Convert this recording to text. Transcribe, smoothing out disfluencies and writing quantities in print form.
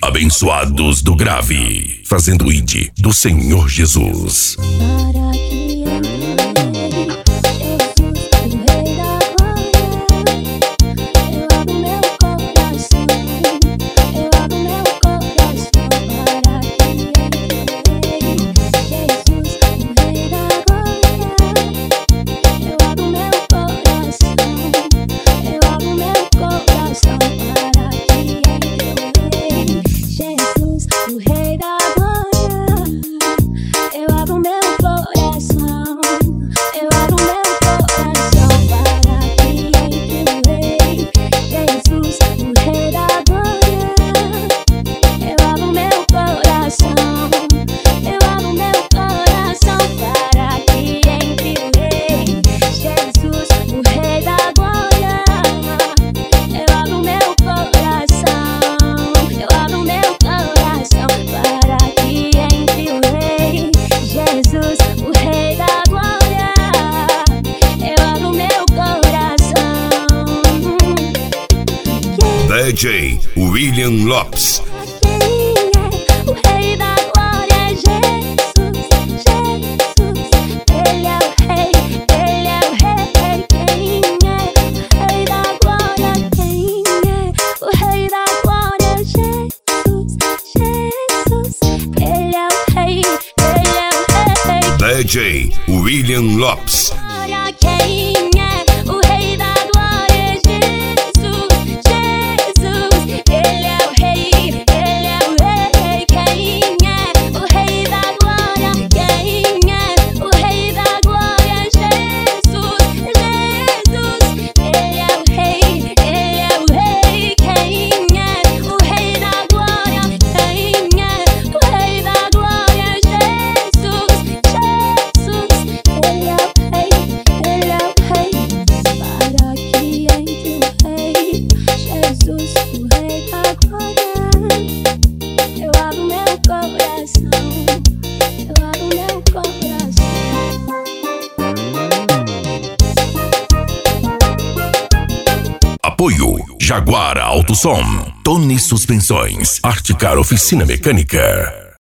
Abençoados do grave, fazendo o ID do Senhor Jesus. Para que entrei, Jesus, o Rei da Glória. Eu abro meu coração, eu abro meu coração para que entrei, Jesus, o Rei da Glória. Eu abro meu coração, eu abro meu coração para que entrei, Jesus, o Rei da Glória. Eu abro meu coração, eu abro meu coração para que entre o Rei, Jesus, o Rei da Glória. Eu abro meu coração, eu abro meu coração para que entre o Rei, Jesus, o Rei da Glória. Eu abro meu coração, eu abro meu coração para que entre o Rei, Jesus, o Rei da Glória. Eu abro meu coração. DJ William Lopes. Quem é o Rei da Glória? Jesus, Jesus. Ele é o Rei, Ele é o Rei. Quem é o Rei da Glória? Quem é o Rei da Glória? Jesus, Jesus. Ele é o Rei, Ele é o Rei. DJ William Lopes. Glória, quem é o Rei da Glória? Jesus, Jesus. Ele é o Rei, Ele é o Rei. Quem é o Rei da Glória? Quem é o Rei da Glória? Jesus, Jesus. Ele é o Rei, Ele é o Rei. Quem é o Rei da Glória? Quem é o Rei da Glória? Jesus, Jesus. Ele é o Rei, Ele é o Rei. Para que entre o Rei, Jesus, o Rei da Glória. Eu abro meu coração, eu abro meu coração. Apoio Jaguar Autosom, Tony Suspensões, Articar Oficina Mecânica.